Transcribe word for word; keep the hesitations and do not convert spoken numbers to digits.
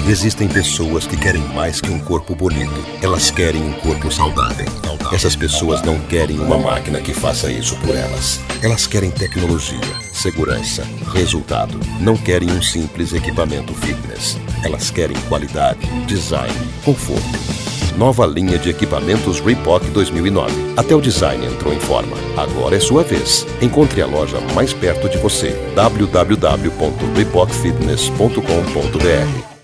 Existem pessoas que querem mais que um corpo bonito. Elas querem um corpo saudável. Essas pessoas não querem uma máquina que faça isso por elas. Elas querem tecnologia, segurança, resultado. Não querem um simples equipamento fitness. Elas querem qualidade, design, conforto. Nova linha de equipamentos Reebok dois mil e nove. Até o design entrou em forma. Agora é sua vez. Encontre a loja mais perto de você. w w w ponto reebok fitness ponto com ponto b r